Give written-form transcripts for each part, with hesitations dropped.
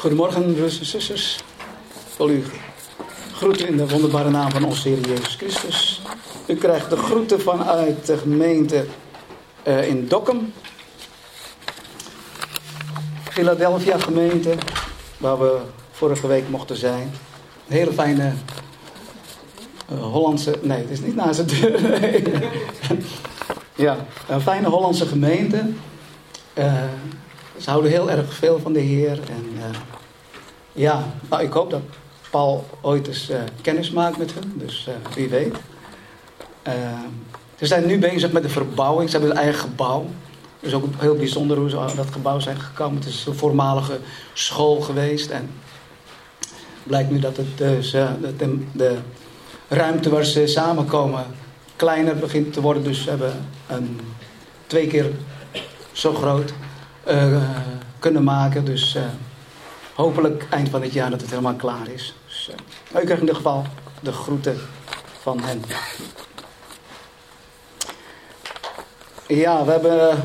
Goedemorgen, broeders en zusters. Ik wil u groeten in de wonderbare naam van onze Heer Jezus Christus. U krijgt de groeten vanuit de gemeente in Dokkum. Philadelphia gemeente, waar we vorige week mochten zijn. Een hele fijne Hollandse... Nee, het is niet naast de deur. Nee. Ja, een fijne Hollandse gemeente. Ze houden heel erg veel van de Heer. En nou, ik hoop dat Paul ooit eens kennis maakt met hen. Dus wie weet. Ze zijn nu bezig met de verbouwing. Ze hebben een eigen gebouw. Het is ook heel bijzonder hoe ze aan dat gebouw zijn gekomen. Het is een voormalige school geweest. En het blijkt nu dat het dus, de ruimte waar ze samenkomen kleiner begint te worden. Dus ze hebben een 2 keer zo groot kunnen maken. Dus hopelijk eind van het jaar dat het helemaal klaar is. Dus, u krijgt in ieder geval de groeten van hen. Ja, we hebben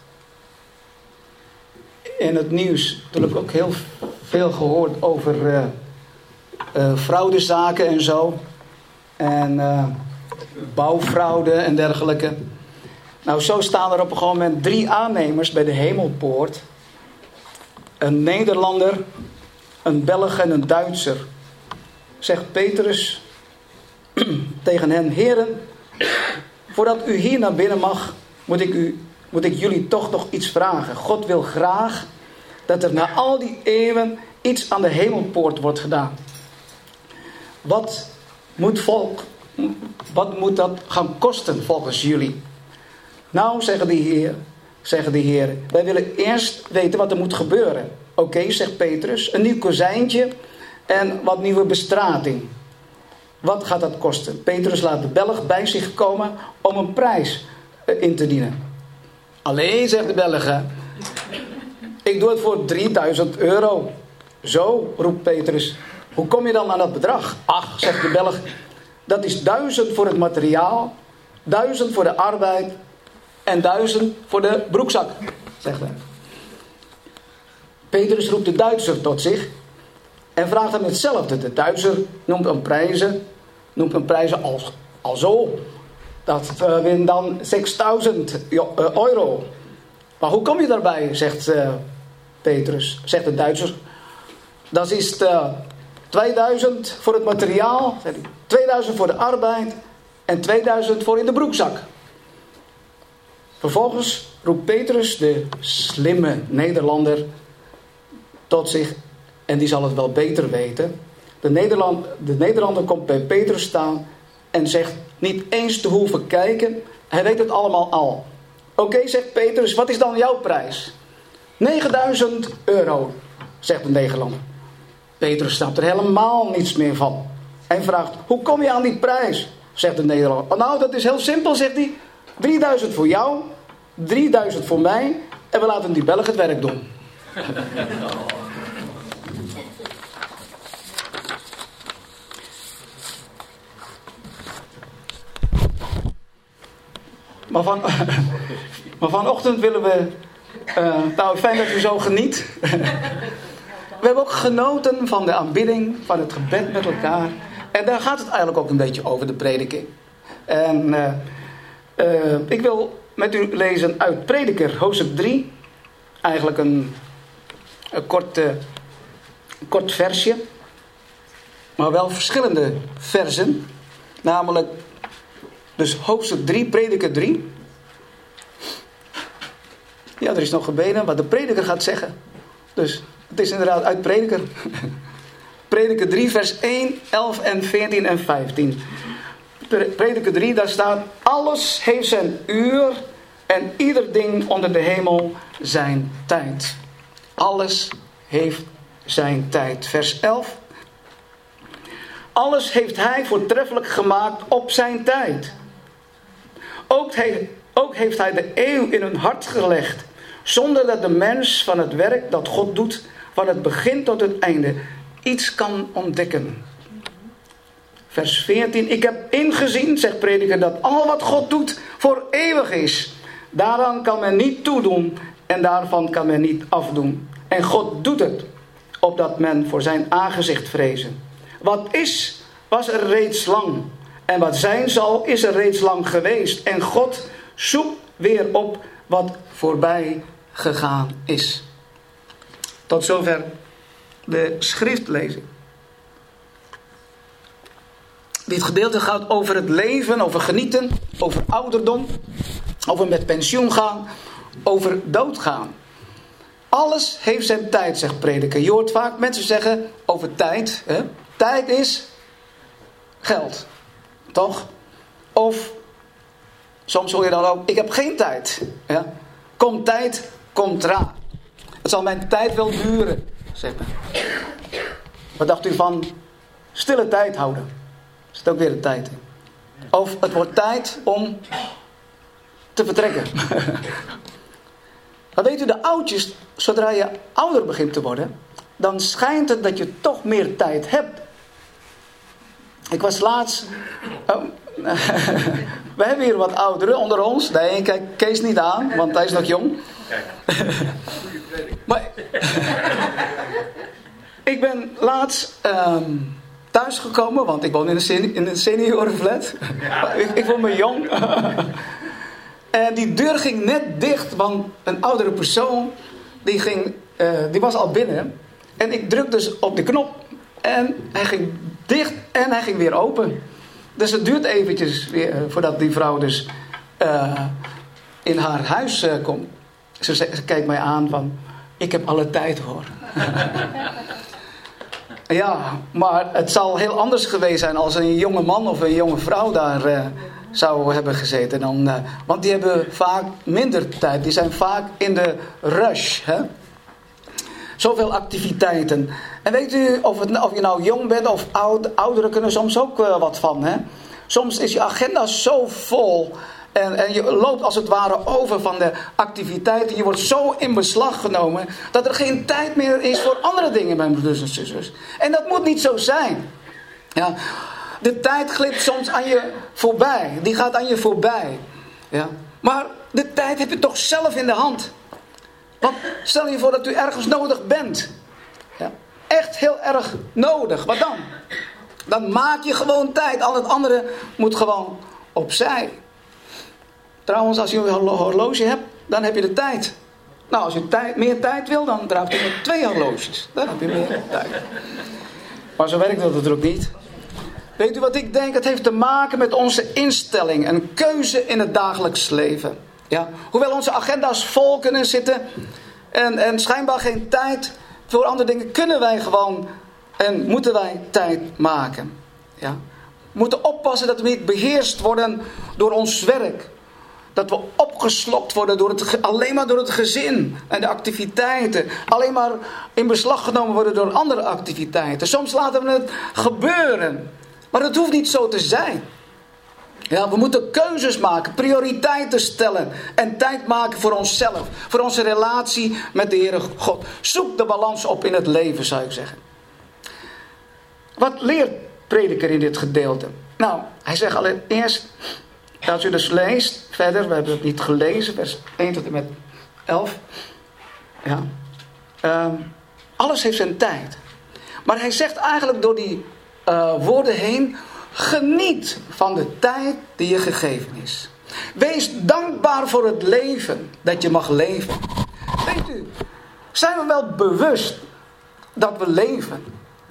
in het nieuws natuurlijk ook heel veel gehoord over fraudezaken en zo. En bouwfraude en dergelijke. Nou, zo staan er op een gegeven moment 3 aannemers bij de Hemelpoort. Een Nederlander, een Belg en een Duitser. Zegt Petrus tegen hen: heren, voordat u hier naar binnen mag, moet ik jullie toch nog iets vragen. God wil graag dat er na al die eeuwen iets aan de Hemelpoort wordt gedaan. Wat moet dat gaan kosten volgens jullie? Nou, zeggen de heren, wij willen eerst weten wat er moet gebeuren. Oké, zegt Petrus, een nieuw kozijntje en wat nieuwe bestrating. Wat gaat dat kosten? Petrus laat de Belg bij zich komen om een prijs in te dienen. Allee, zegt de Belg, ik doe het voor 3000 euro. Zo, roept Petrus. Hoe kom je dan aan dat bedrag? Ach, zegt de Belg, dat is 1000 voor het materiaal, 1000 voor de arbeid en 1000 voor de broekzak, zegt hij. Petrus roept de Duitser tot zich en vraagt hem hetzelfde. De Duitser noemt een prijzen als zo. Dat wint dan 6000 euro. Maar hoe kom je daarbij, zegt Petrus, zegt de Duitser. Dat is 2000 voor het materiaal, 2000 voor de arbeid en 2000 voor in de broekzak. Vervolgens roept Petrus, de slimme Nederlander, tot zich. En die zal het wel beter weten. De Nederlander komt bij Petrus staan en zegt niet eens te hoeven kijken. Hij weet het allemaal al. Oké, zegt Petrus, wat is dan jouw prijs? 9000 euro, zegt de Nederlander. Petrus snapt er helemaal niets meer van. En vraagt, hoe kom je aan die prijs? Zegt de Nederlander. Oh, nou, dat is heel simpel, zegt hij. 3000 voor jou, 3000 voor mij. En we laten die Belg het werk doen. Maar vanochtend willen we... nou, fijn dat u zo geniet. We hebben ook genoten van de aanbidding, van het gebed met elkaar. En daar gaat het eigenlijk ook een beetje over, de prediking. En ik wil met u lezen uit Prediker, hoofdstuk 3. Eigenlijk een kort versje. Maar wel verschillende versen. Namelijk, dus hoofdstuk 3, Prediker 3. Ja, er is nog gebeden wat de prediker gaat zeggen. Dus het is inderdaad uit Prediker. Prediker 3, vers 1, 11 en 14 en 15. Prediker 3, daar staat: alles heeft zijn uur en ieder ding onder de hemel zijn tijd. Alles heeft zijn tijd. Vers 11. Alles heeft hij voortreffelijk gemaakt op zijn tijd. Ook heeft hij de eeuw in hun hart gelegd, zonder dat de mens van het werk dat God doet, van het begin tot het einde, iets kan ontdekken. Vers 14. Ik heb ingezien, zegt Prediker, dat al wat God doet voor eeuwig is. Daaraan kan men niet toedoen en daarvan kan men niet afdoen. En God doet het. opdat men voor zijn aangezicht vrezen. Wat is, was er reeds lang. En wat zijn zal, is er reeds lang geweest. En God zoekt weer op wat voorbij gegaan is. Tot zover de schriftlezing. Dit gedeelte gaat over het leven, over genieten, over ouderdom, over met pensioen gaan, over doodgaan. Alles heeft zijn tijd, zegt prediker. Je hoort vaak mensen zeggen over tijd. Hè? Tijd is geld. Toch? Of soms hoor je dan ook, ik heb geen tijd. Ja? Komt tijd, komt raar. Het zal mijn tijd wel duren, zegt men. Wat dacht u van stille tijd houden? Er zit ook weer een tijd in. Of het wordt tijd om te vertrekken. Maar weet u, de oudjes, zodra je ouder begint te worden, dan schijnt het dat je toch meer tijd hebt. Ik was laatst... we hebben hier wat ouderen onder ons. Nee, kijk Kees niet aan, want hij is nog jong. Maar ik ben laatst thuisgekomen, want ik woon in een seniorenflat. Ik voel me jong. En die deur ging net dicht, want een oudere persoon die was al binnen. En ik drukte dus op de knop en hij ging dicht en hij ging weer open. Dus het duurt eventjes weer voordat die vrouw dus in haar huis komt. Ze kijkt mij aan van, ik heb alle tijd hoor. Ja, maar het zal heel anders geweest zijn als een jonge man of een jonge vrouw daar zou hebben gezeten. Want die hebben vaak minder tijd. Die zijn vaak in de rush. Hè? Zoveel activiteiten. En weet u, of je nou jong bent of ouderen kunnen soms ook wat van. Hè? Soms is je agenda zo vol. En je loopt als het ware over van de activiteiten. Je wordt zo in beslag genomen dat er geen tijd meer is voor andere dingen, mijn broeders en zusters. En dat moet niet zo zijn. Ja. De tijd glipt soms aan je voorbij. Die gaat aan je voorbij. Ja. Maar de tijd heb je toch zelf in de hand. Want stel je voor dat u ergens nodig bent. Ja. Echt heel erg nodig. Wat dan? Dan maak je gewoon tijd. Al het andere moet gewoon opzij. Trouwens, als je een horloge hebt, dan heb je de tijd. Nou, als je meer tijd wil, dan draagt je met 2 horloges. Dan heb je meer tijd. Maar zo werkt dat natuurlijk niet. Weet u wat ik denk? Het heeft te maken met onze instelling. Een keuze in het dagelijks leven. Ja? Hoewel onze agenda's vol kunnen zitten. En schijnbaar geen tijd voor andere dingen. Kunnen wij gewoon en moeten wij tijd maken. Ja? We moeten oppassen dat we niet beheerst worden door ons werk. Dat we opgeslokt worden alleen maar door het gezin en de activiteiten. Alleen maar in beslag genomen worden door andere activiteiten. Soms laten we het gebeuren. Maar het hoeft niet zo te zijn. Ja, we moeten keuzes maken, prioriteiten stellen. En tijd maken voor onszelf. Voor onze relatie met de Heere God. Zoek de balans op in het leven, zou ik zeggen. Wat leert prediker in dit gedeelte? Nou, hij zegt allereerst... Als u dus leest, verder, we hebben het niet gelezen, vers 1 tot en met 11. Ja. Alles heeft zijn tijd. Maar hij zegt eigenlijk door die woorden heen, geniet van de tijd die je gegeven is. Wees dankbaar voor het leven dat je mag leven. Weet u, zijn we wel bewust dat we leven?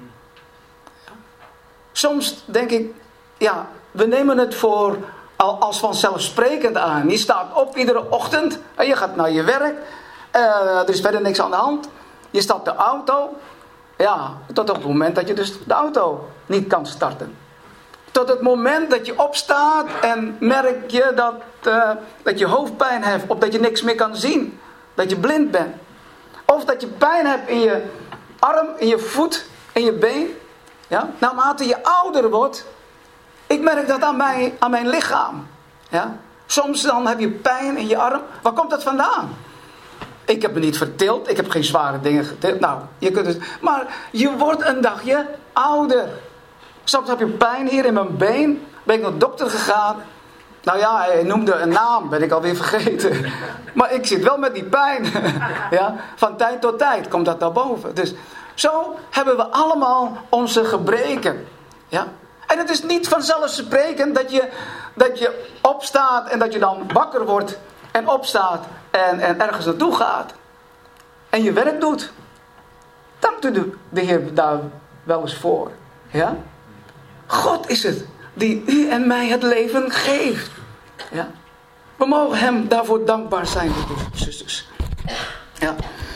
Soms denk ik, ja, we nemen het voor... als vanzelfsprekend aan. Je staat op iedere ochtend. En je gaat naar je werk. Er is verder niks aan de hand. Je stapt de auto. Ja, tot op het moment dat je dus de auto niet kan starten. Tot het moment dat je opstaat en merk je dat je hoofdpijn hebt. Of dat je niks meer kan zien. Dat je blind bent. Of dat je pijn hebt in je arm, in je voet, in je been. Ja? Naarmate je ouder wordt... Ik merk dat aan mijn lichaam. Ja? Soms dan heb je pijn in je arm. Waar komt dat vandaan? Ik heb me niet vertild. Ik heb geen zware dingen getild. Nou, je kunt het... Maar je wordt een dagje ouder. Soms heb je pijn hier in mijn been. Ben ik naar de dokter gegaan. Nou ja, hij noemde een naam. Ben ik alweer vergeten. Maar ik zit wel met die pijn. Ja? Van tijd tot tijd komt dat naar boven. Dus Zo hebben we allemaal onze gebreken. Ja? En het is niet vanzelfsprekend dat je opstaat en dat je dan wakker wordt en opstaat en ergens naartoe gaat. En je werk doet. Dankt u de Heer daar wel eens voor. Ja? God is het die u en mij het leven geeft. Ja? We mogen hem daarvoor dankbaar zijn, broeders en zusters. Ja.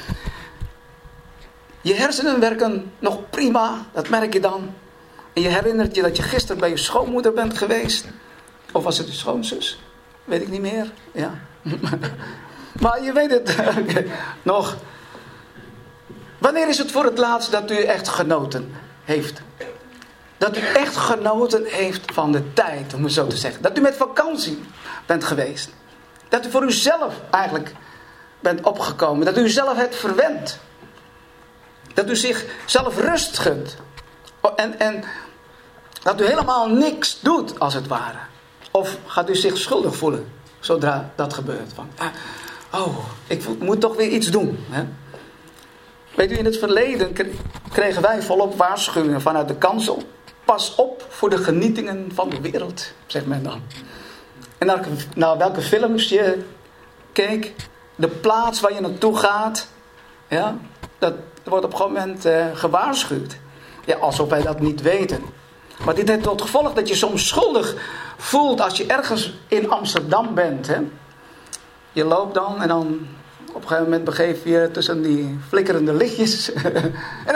Je hersenen werken nog prima, dat merk je dan. En je herinnert je dat je gisteren bij je schoonmoeder bent geweest. Of was het je schoonzus? Weet ik niet meer. Ja. Maar je weet het nog. Wanneer is het voor het laatst dat u echt genoten heeft? Dat u echt genoten heeft van de tijd, om het zo te zeggen. Dat u met vakantie bent geweest. Dat u voor uzelf eigenlijk bent opgekomen. Dat u zelf hebt verwend. Dat u zichzelf rust gunt. En dat u helemaal niks doet, als het ware. Of gaat u zich schuldig voelen, zodra dat gebeurt. Van, ik moet toch weer iets doen. Hè? Weet u, in het verleden kregen wij volop waarschuwingen vanuit de kansel. Pas op voor de genietingen van de wereld, zegt men dan. En naar welke films je keek, de plaats waar je naartoe gaat, ja, dat wordt op een gegeven moment gewaarschuwd. Ja, alsof wij dat niet weten. Maar dit heeft tot gevolg dat je soms schuldig voelt als je ergens in Amsterdam bent. Hè? Je loopt dan en dan op een gegeven moment begeef je tussen die flikkerende lichtjes. En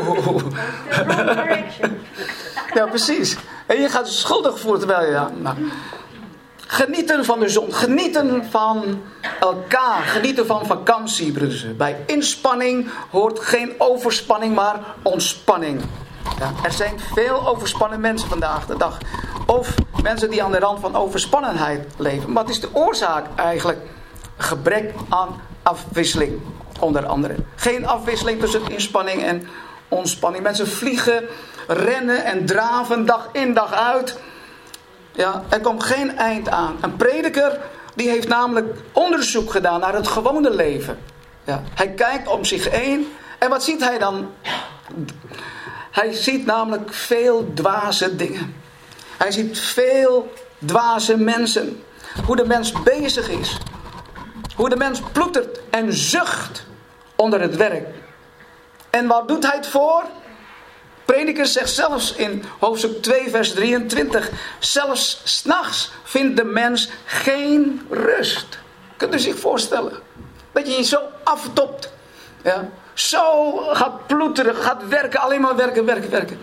ja, precies. En je gaat schuldig voelen terwijl je... Genieten van de zon. Genieten van elkaar. Genieten van vakantie, broeders. Bij inspanning hoort geen overspanning, maar ontspanning. Ja, er zijn veel overspannen mensen vandaag de dag. Of mensen die aan de rand van overspannenheid leven. Maar wat is de oorzaak eigenlijk? Gebrek aan afwisseling, onder andere. Geen afwisseling tussen inspanning en ontspanning. Mensen vliegen, rennen en draven dag in dag uit. Ja, er komt geen eind aan. Een prediker die heeft namelijk onderzoek gedaan naar het gewone leven. Ja, hij kijkt om zich heen. En wat ziet hij dan? Hij ziet namelijk veel dwaze dingen. Hij ziet veel dwaze mensen. Hoe de mens bezig is. Hoe de mens ploetert en zucht onder het werk. En waar doet hij het voor? Prediker zegt zelfs in hoofdstuk 2 vers 23. Zelfs 's nachts vindt de mens geen rust. Kunt u zich voorstellen? Dat je je zo aftopt. Ja? Zo gaat ploeteren, gaat werken, alleen maar werken.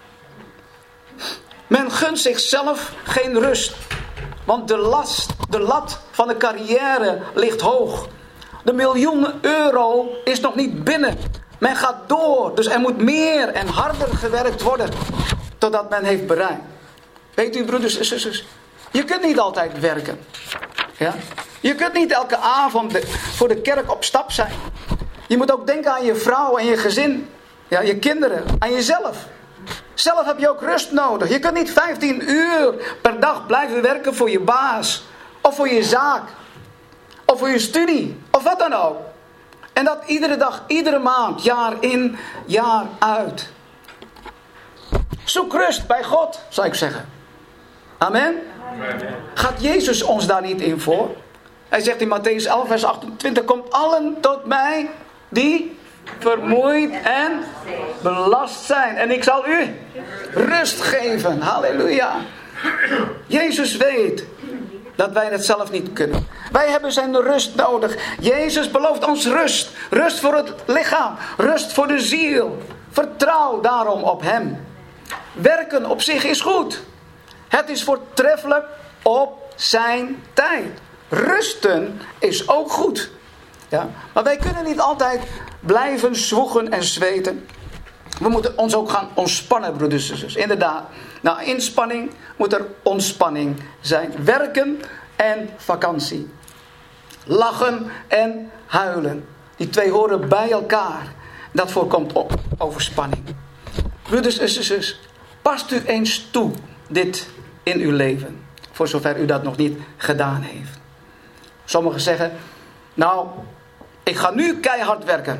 Men gunt zichzelf geen rust. Want de lat van de carrière ligt hoog. De miljoenen euro is nog niet binnen. Men gaat door, dus er moet meer en harder gewerkt worden. Totdat men heeft bereikt. Weet u, broeders en zusters, je kunt niet altijd werken. Ja? Je kunt niet elke avond voor de kerk op stap zijn. Je moet ook denken aan je vrouw en je gezin. Ja, je kinderen, aan jezelf. Zelf heb je ook rust nodig. Je kunt niet 15 uur per dag blijven werken voor je baas. Of voor je zaak. Of voor je studie. Of wat dan ook. En dat iedere dag, iedere maand, jaar in, jaar uit. Zoek rust bij God, zou ik zeggen. Amen? Amen. Gaat Jezus ons daar niet in voor? Hij zegt in Mattheüs 11 vers 28. Komt allen tot mij die vermoeid en belast zijn. En ik zal u rust geven. Halleluja. Jezus weet dat wij het zelf niet kunnen. Wij hebben zijn rust nodig. Jezus belooft ons rust. Rust voor het lichaam. Rust voor de ziel. Vertrouw daarom op hem. Werken op zich is goed. Het is voortreffelijk op zijn tijd. Rusten is ook goed. Ja? Maar wij kunnen niet altijd blijven zwoegen en zweten. We moeten ons ook gaan ontspannen, broeders en zusters. Inderdaad, na inspanning moet er ontspanning zijn. Werken en vakantie. Lachen en huilen. Die twee horen bij elkaar. Dat voorkomt overspanning. Broeders en zusters, past u eens toe dit in uw leven. Voor zover u dat nog niet gedaan heeft. Sommigen zeggen, nou, ik ga nu keihard werken.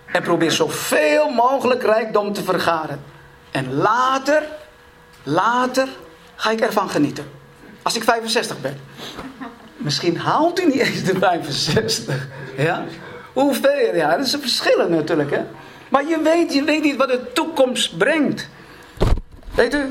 En probeer zoveel mogelijk rijkdom te vergaren. En later ga ik ervan genieten. Als ik 65 ben. Misschien haalt u niet eens de 65. Ja? Hoeveel? Ja, dat is een verschil natuurlijk. Hè? Maar je weet niet wat de toekomst brengt. Weet u?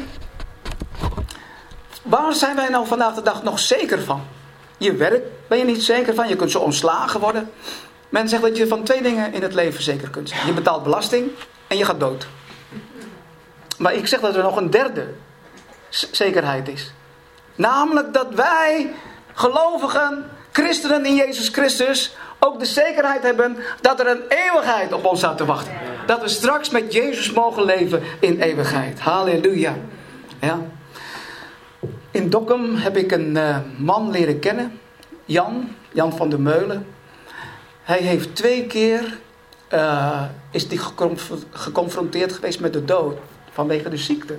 Waar zijn wij nou vandaag de dag nog zeker van? Je werk ben je niet zeker van. Je kunt zo ontslagen worden. Men zegt dat je van 2 dingen in het leven zeker kunt zijn. Je betaalt belasting en je gaat dood. Maar ik zeg dat er nog een derde zekerheid is. Namelijk dat wij, gelovigen, christenen in Jezus Christus, ook de zekerheid hebben dat er een eeuwigheid op ons staat te wachten. Dat we straks met Jezus mogen leven in eeuwigheid. Halleluja. Ja. In Dokkum heb ik een man leren kennen. Jan van der Meulen. Hij heeft 2 keer is die geconfronteerd geweest met de dood. Vanwege de ziekte.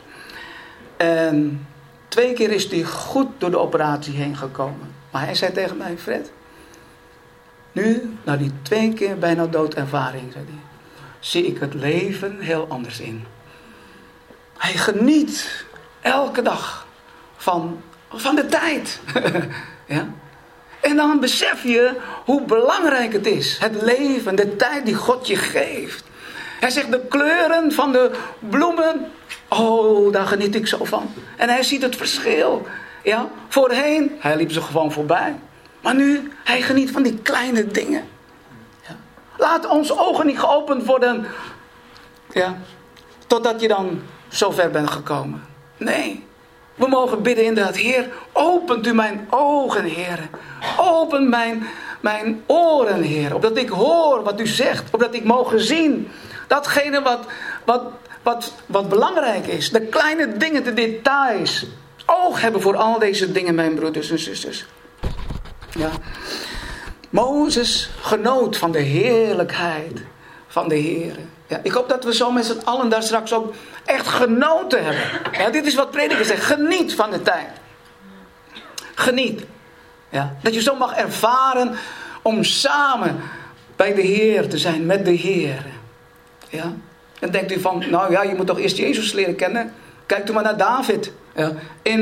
En 2 keer is hij goed door de operatie heen gekomen. Maar hij zei tegen mij: Fred, nu, na die 2 keer bijna doodervaring, zei hij, zie ik het leven heel anders in. Hij geniet elke dag van de tijd. Ja? En dan besef je hoe belangrijk het is. Het leven, de tijd die God je geeft. Hij zegt de kleuren van de bloemen. Oh, daar geniet ik zo van. En hij ziet het verschil. Ja? Voorheen, hij liep ze gewoon voorbij. Maar nu, hij geniet van die kleine dingen. Ja? Laat onze ogen niet geopend worden. Ja? Totdat je dan zo ver bent gekomen. Nee. We mogen bidden inderdaad. Heer, opent u mijn ogen, Heer. Open mijn oren, Heer. Opdat ik hoor wat u zegt. Opdat ik mogen zien. Datgene wat belangrijk is. De kleine dingen, de details. Oog hebben voor al deze dingen, mijn broeders en zusters. Ja. Mozes genoot van de heerlijkheid van de Heer. Ja, ik hoop dat we zo met z'n allen daar straks ook echt genoten hebben. Ja, dit is wat predikers zeggen. Geniet van de tijd. Geniet. Ja, dat je zo mag ervaren om samen bij de Heer te zijn, met de Heer. Ja. En denkt u van, nou ja, je moet toch eerst Jezus leren kennen. Kijk u maar naar David. Ja.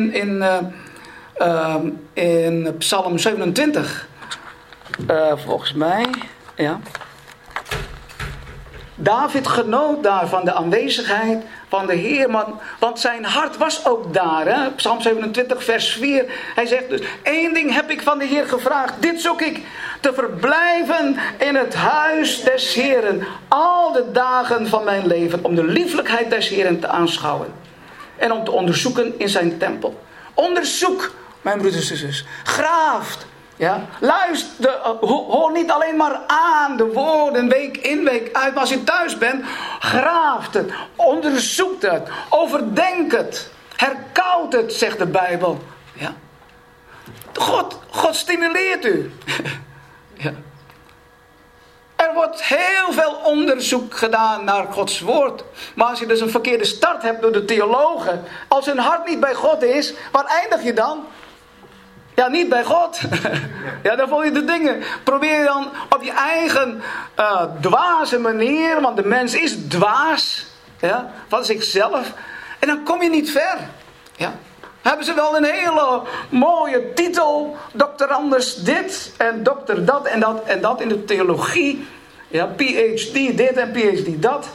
In Psalm 27. Volgens mij. Ja. David genoot daar van de aanwezigheid van de Heer. Want zijn hart was ook daar. Hè? Psalm 27 vers 4. Hij zegt dus, 1 ding heb ik van de Heer gevraagd. Dit zoek ik. Te verblijven in het huis des Heeren. Al de dagen van mijn leven. Om de lieflijkheid des Heeren te aanschouwen. En om te onderzoeken in zijn tempel. Onderzoek, mijn broeders en zusters. Graaft. Ja? Luister, hoor niet alleen maar aan de woorden week in week uit. Maar als je thuis bent, graaft het. Onderzoekt het. Overdenk het. Herkoud het, zegt de Bijbel. Ja? God stimuleert u. Ja. Er wordt heel veel onderzoek gedaan naar Gods woord. Maar als je dus een verkeerde start hebt door de theologen. Als hun hart niet bij God is, waar eindig je dan? Ja, niet bij God. Ja, dan voel je de dingen. Probeer je dan op je eigen dwaze manier. Want de mens is dwaas. Ja, van zichzelf. En dan kom je niet ver. Ja. Hebben ze wel een hele mooie titel. Dokter anders dit. En dokter dat en dat en dat in de theologie. Ja, PhD dit en PhD dat.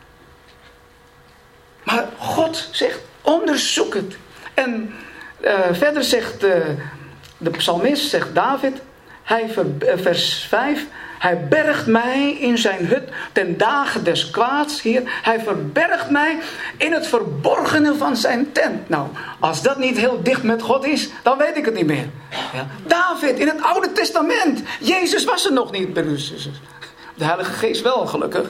Maar God zegt, onderzoek het. En verder zegt de psalmist, zegt David, vers 5... Hij bergt mij in zijn hut ten dagen des kwaads, Heer. Hij verbergt mij in het verborgene van zijn tent. Nou, als dat niet heel dicht met God is, dan weet ik het niet meer. Ja. David in het Oude Testament. Jezus was er nog niet. De Heilige Geest wel, gelukkig.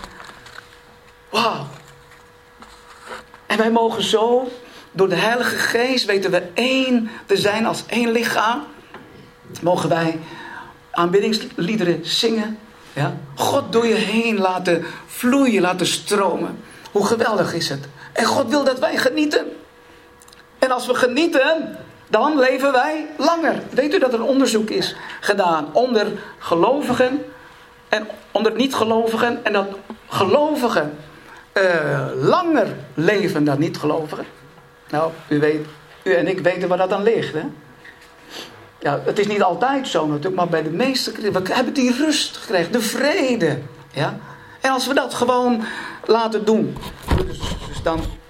Wauw. En wij mogen zo, door de Heilige Geest, weten we één te zijn als één lichaam. Mogen wij aanbiddingsliederen zingen. Ja? God door je heen laten vloeien, laten stromen. Hoe geweldig is het. En God wil dat wij genieten. En als we genieten, dan leven wij langer. Weet u dat er onderzoek is gedaan onder gelovigen? en onder niet-gelovigen. En dat gelovigen langer leven dan niet-gelovigen. Nou, u en ik weten waar dat aan ligt. Hè? Ja, het is niet altijd zo natuurlijk, maar bij de meeste christenen. We hebben die rust gekregen, de vrede. Ja? En als we dat gewoon laten doen, dus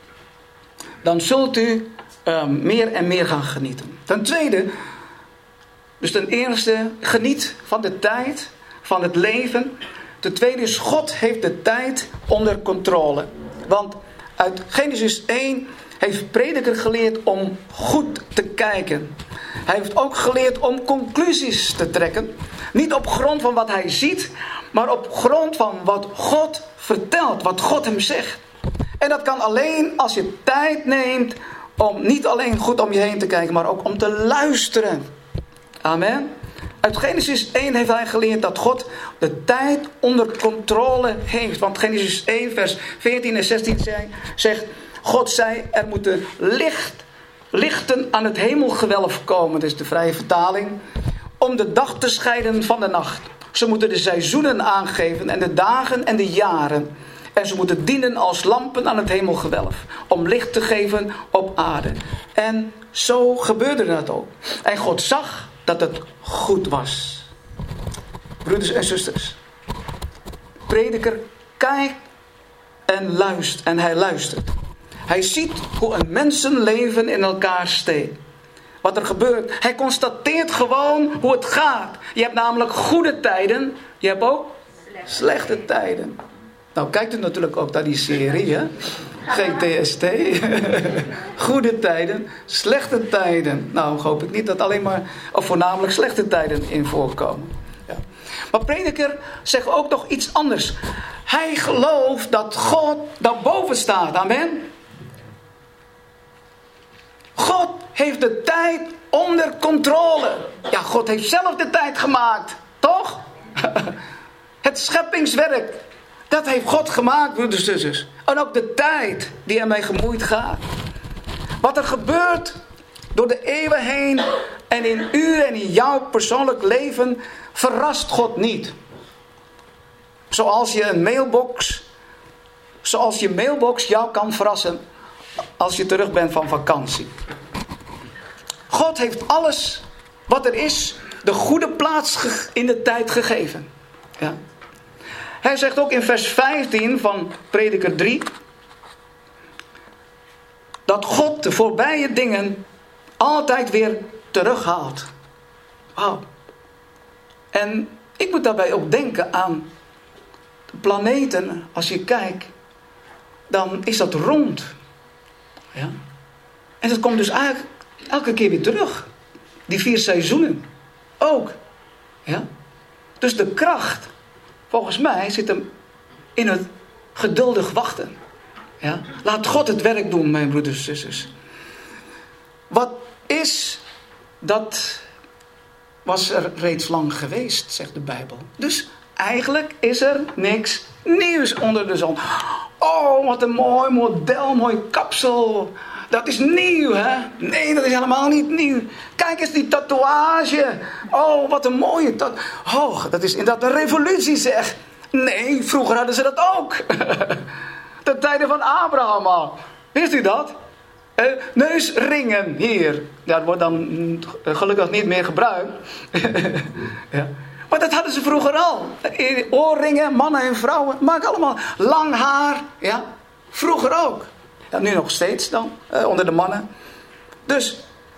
dan zult u meer en meer gaan genieten. Ten tweede, dus ten eerste, geniet van de tijd, van het leven. Ten tweede is, God heeft de tijd onder controle. Want uit Genesis 1 heeft Prediker geleerd om goed te kijken. Hij heeft ook geleerd om conclusies te trekken. Niet op grond van wat hij ziet, maar op grond van wat God vertelt, wat God hem zegt. En dat kan alleen als je tijd neemt om niet alleen goed om je heen te kijken, maar ook om te luisteren. Amen. Uit Genesis 1 heeft hij geleerd dat God de tijd onder controle heeft. Want Genesis 1 vers 14 en 16 zegt, God zei, er moeten lichten aan het hemelgewelf komen. Dat is de vrije vertaling. Om de dag te scheiden van de nacht. Ze moeten de seizoenen aangeven en de dagen en de jaren. En ze moeten dienen als lampen aan het hemelgewelf. Om licht te geven op aarde. En zo gebeurde dat ook. En God zag dat het goed was. Broeders en zusters. Prediker kijkt en luistert. En hij luistert. Hij ziet hoe een mensenleven in elkaar steekt. Wat er gebeurt. Hij constateert gewoon hoe het gaat. Je hebt namelijk goede tijden. Je hebt ook slechte tijden. Nou, kijkt u natuurlijk ook naar die serie, hè? GTST. Goede tijden, slechte tijden. Nou, hoop ik niet dat alleen maar, of voornamelijk slechte tijden in voorkomen. Ja. Maar Prediker zegt ook nog iets anders. Hij gelooft dat God daarboven staat. Amen. God heeft de tijd onder controle. Ja, God heeft zelf de tijd gemaakt. Toch? Het scheppingswerk. Dat heeft God gemaakt, broeders en zusters. En ook de tijd die ermee gemoeid gaat. Wat er gebeurt door de eeuwen heen en in u en in jouw persoonlijk leven verrast God niet. Zoals je mailbox jou kan verrassen als je terug bent van vakantie. God heeft alles wat er is, de goede plaats in de tijd gegeven. Ja. Hij zegt ook in vers 15 van Prediker 3... dat God de voorbije dingen altijd weer terughaalt. Wauw. En ik moet daarbij ook denken aan de planeten. Als je kijkt, dan is dat rond. Ja. En dat komt dus eigenlijk elke keer weer terug. Die 4 seizoenen. Ook. Ja. Dus de kracht, volgens mij, zit hem in het geduldig wachten. Ja. Laat God het werk doen, mijn broeders en zusters. Wat is, dat was er reeds lang geweest, zegt de Bijbel. Dus eigenlijk is er niks nieuws onder de zon. Oh, wat een mooi model, mooi kapsel. Dat is nieuw, hè? Nee, dat is helemaal niet nieuw. Kijk eens die tatoeage. Oh, wat een mooie tatoeage. Oh, dat is inderdaad een revolutie, zeg. Nee, vroeger hadden ze dat ook. Ten tijde van Abraham al. Wist u dat? Neusringen, hier. Ja, dat wordt dan gelukkig niet meer gebruikt. Ja. Maar dat hadden ze vroeger al. Oorringen, mannen en vrouwen. Maak allemaal lang haar. Ja. Vroeger ook. Ja, nu nog steeds dan. Onder de mannen. Dus.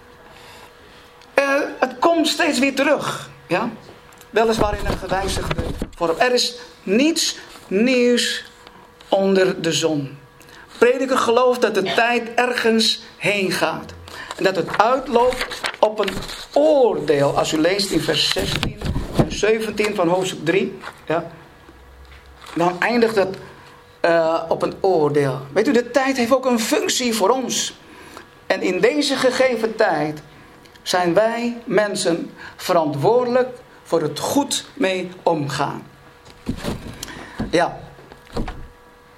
Het komt steeds weer terug. Ja. Weliswaar in een gewijzigde vorm. Er is niets nieuws onder de zon. Prediker gelooft dat de tijd ergens heen gaat. En dat het uitloopt op een oordeel. Als u leest in vers 16 en 17 van hoofdstuk 3. Ja, dan eindigt het op een oordeel. Weet u, de tijd heeft ook een functie voor ons. En in deze gegeven tijd zijn wij mensen verantwoordelijk voor het goed mee omgaan. Ja.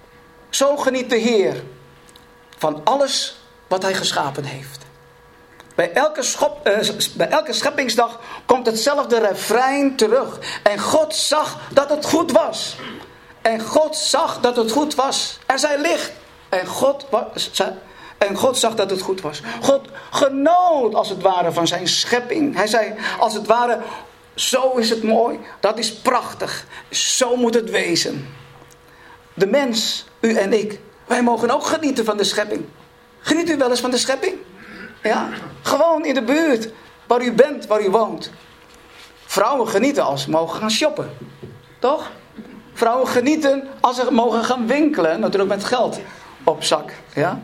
Zo geniet de Heer van alles wat hij geschapen heeft. Bij elke scheppingsdag komt hetzelfde refrein terug. En God zag dat het goed was. En God zag dat het goed was. Er zij licht. En God zag dat het goed was. God genoot als het ware van zijn schepping. Hij zei als het ware, zo is het mooi. Dat is prachtig. Zo moet het wezen. De mens, u en ik, wij mogen ook genieten van de schepping. Geniet u wel eens van de schepping? Ja, gewoon in de buurt. Waar u bent, waar u woont. Vrouwen genieten als ze mogen gaan shoppen. Toch? Vrouwen genieten als ze mogen gaan winkelen. Natuurlijk met geld op zak. Ja?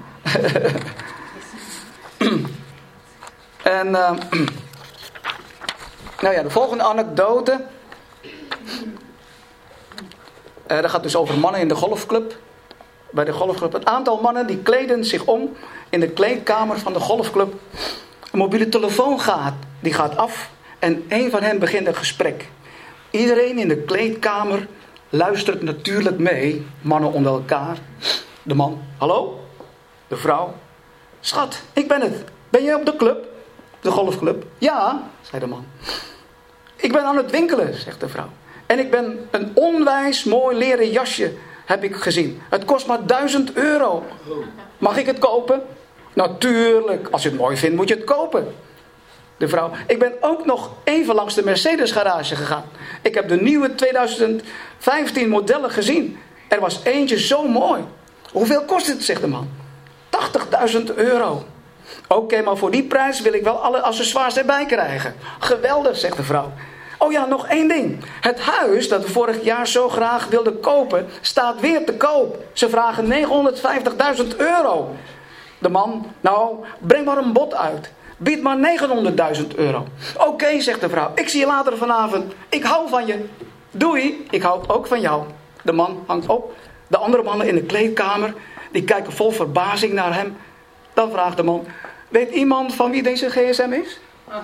En nou ja, de volgende anekdote. Dat gaat dus over mannen in de golfclub. Bij de golfclub. Het aantal mannen die kleden zich om in de kleedkamer van de golfclub. Een mobiele telefoon die gaat af. En een van hen begint een gesprek. Iedereen in de kleedkamer luistert natuurlijk mee. Mannen onder elkaar. De man, hallo? De vrouw, schat, ik ben het. Ben jij op de club? De golfclub? Ja, zei de man. Ik ben aan het winkelen, zegt de vrouw. En ik ben een onwijs mooi leren jasje, heb ik gezien. Het kost maar €1000. Mag ik het kopen? Natuurlijk, als je het mooi vindt moet je het kopen. De vrouw, ik ben ook nog even langs de Mercedes garage gegaan. Ik heb de nieuwe 2015 modellen gezien. Er was eentje zo mooi. Hoeveel kost het, zegt de man. €80.000. Oké, maar voor die prijs wil ik wel alle accessoires erbij krijgen. Geweldig, zegt de vrouw. Oh ja, nog één ding. Het huis dat we vorig jaar zo graag wilden kopen, staat weer te koop. Ze vragen €950.000. De man, nou, breng maar een bod uit. Bied maar €900.000. Oké, zegt de vrouw. Ik zie je later vanavond. Ik hou van je. Doei, ik hou ook van jou. De man hangt op. De andere mannen in de kleedkamer, die kijken vol verbazing naar hem. Dan vraagt de man, weet iemand van wie deze gsm is?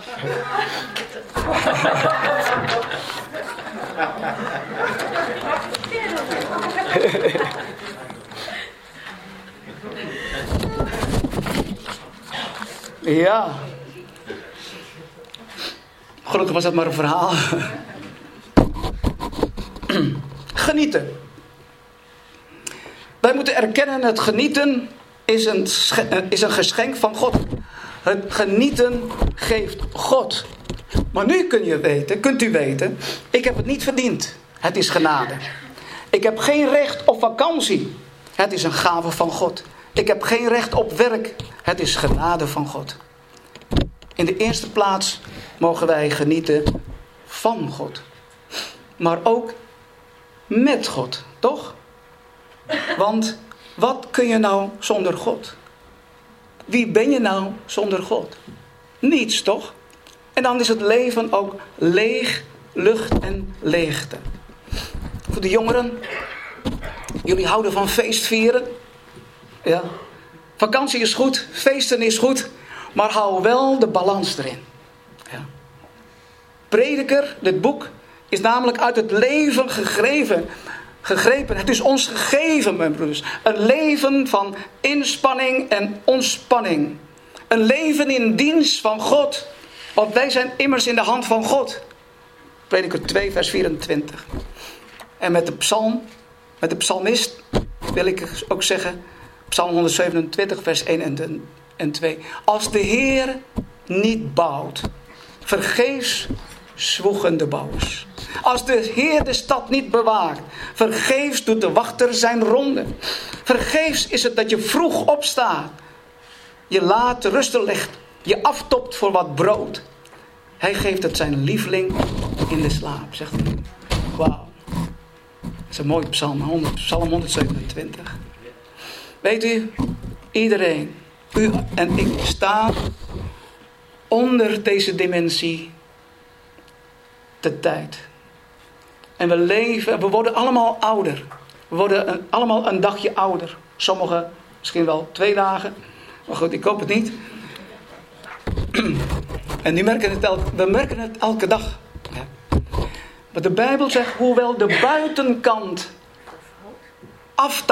Ja. Gelukkig was dat maar een verhaal. Genieten. Wij moeten erkennen, het genieten is een geschenk van God. Het genieten geeft God. Maar nu kunt u weten, ik heb het niet verdiend. Het is genade. Ik heb geen recht op vakantie. Het is een gave van God. Ik heb geen recht op werk. Het is genade van God. In de eerste plaats mogen wij genieten van God. Maar ook met God, toch? Want wat kun je nou zonder God? Wie ben je nou zonder God? Niets, toch? En dan is het leven ook leeg, lucht en leegte. Voor de jongeren, jullie houden van feestvieren. Ja. Vakantie is goed, feesten is goed, maar hou wel de balans erin. Ja. Prediker, dit boek, is namelijk uit het leven gegrepen. Het is ons gegeven, mijn broeders. Een leven van inspanning en ontspanning. Een leven in dienst van God. Want wij zijn immers in de hand van God. Prediker 2 vers 24. En met de psalmist wil ik ook zeggen, Psalm 127 vers 1 en 2. Als de Heer niet bouwt, vergeefs zwoegen de bouwers. Als de Heer de stad niet bewaakt, vergeefs doet de wachter zijn ronde. Vergeefs is het dat je vroeg opstaat, je laat rusten legt, je aftopt voor wat brood. Hij geeft het zijn lieveling in de slaap, zegt hij. Wauw. Dat is een mooi psalm, Psalm 127. Weet u, iedereen, u en ik staan onder deze dimensie de tijd. En we worden allemaal ouder. We worden allemaal een dagje ouder. Sommigen misschien wel 2 dagen. Maar goed, ik hoop het niet. En we merken het elke dag. Maar de Bijbel zegt, hoewel de buitenkant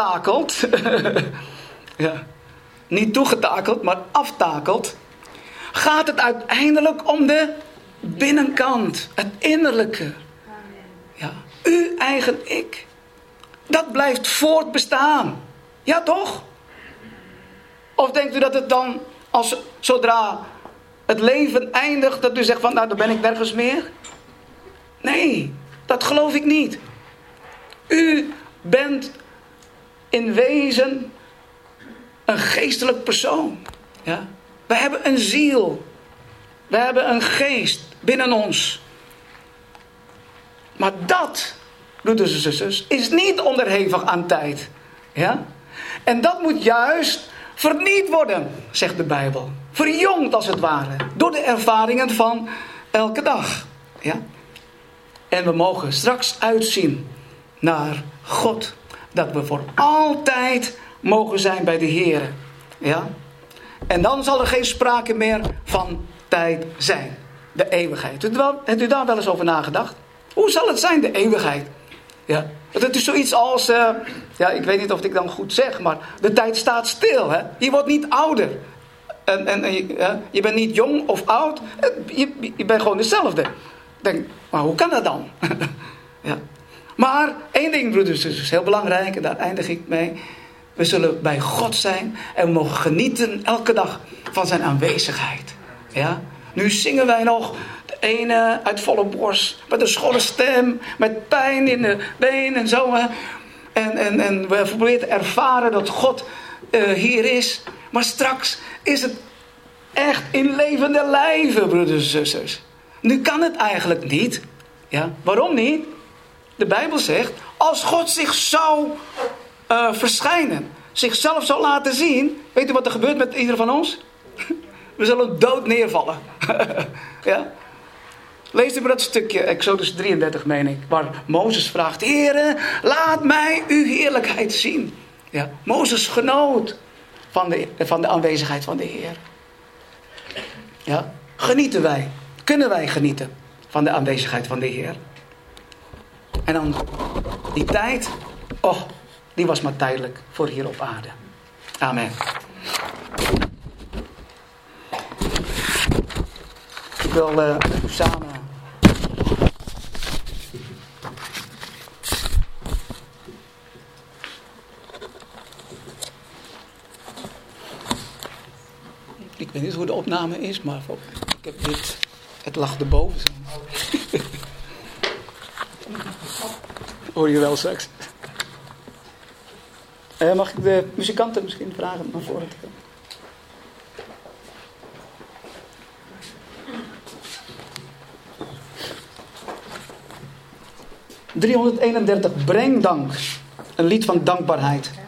aftakelt. Ja, niet toegetakeld, maar aftakelt. gaat het uiteindelijk om de binnenkant. Het innerlijke. Ja, uw eigen ik. Dat blijft voortbestaan. Ja, toch? Of denkt u dat het dan, zodra het leven eindigt, dat u zegt van, nou, dan ben ik nergens meer? Nee, dat geloof ik niet. U bent in wezen een geestelijk persoon. Ja? We hebben een ziel. We hebben een geest binnen ons. Maar dat, broeders en zusters, is niet onderhevig aan tijd. Ja? En dat moet juist vernieuwd worden, zegt de Bijbel. Verjongd als het ware. Door de ervaringen van elke dag. Ja? En we mogen straks uitzien naar God. Dat we voor altijd mogen zijn bij de Heer. Ja? En dan zal er geen sprake meer van tijd zijn. De eeuwigheid. Hebt u daar wel eens over nagedacht? Hoe zal het zijn, de eeuwigheid? Ja. Het is zoiets als, ik weet niet of ik dan goed zeg, maar de tijd staat stil. Hè? Je wordt niet ouder. Je bent niet jong of oud. Je bent gewoon dezelfde. Denk, maar hoe kan dat dan? Ja. Maar één ding, broeders, is heel belangrijk en daar eindig ik mee. We zullen bij God zijn en we mogen genieten elke dag van zijn aanwezigheid. Ja? Nu zingen wij nog de ene uit volle borst, met een schorre stem, met pijn in de been en zo. En we proberen te ervaren dat God hier is. Maar straks is het echt in levende lijven, broeders en zusters. Nu kan het eigenlijk niet. Ja? Waarom niet? De Bijbel zegt, als God zich zou verschijnen, zichzelf zou laten zien, weet u wat er gebeurt met ieder van ons? We zullen dood neervallen. Ja? Lees u maar dat stukje, Exodus 33 meen ik, waar Mozes vraagt, Heere, laat mij uw heerlijkheid zien. Ja? Mozes genoot van de aanwezigheid van de Heer. Ja? Genieten wij, kunnen wij genieten van de aanwezigheid van de Heer. En dan die tijd, die was maar tijdelijk voor hier op aarde. Amen. Ik wil samen ik weet niet hoe de opname is, maar ik heb dit, het lag erboven. Hoor je wel straks. Mag ik de muzikanten misschien vragen om naar voren te komen? ...331, breng dank. Een lied van dankbaarheid.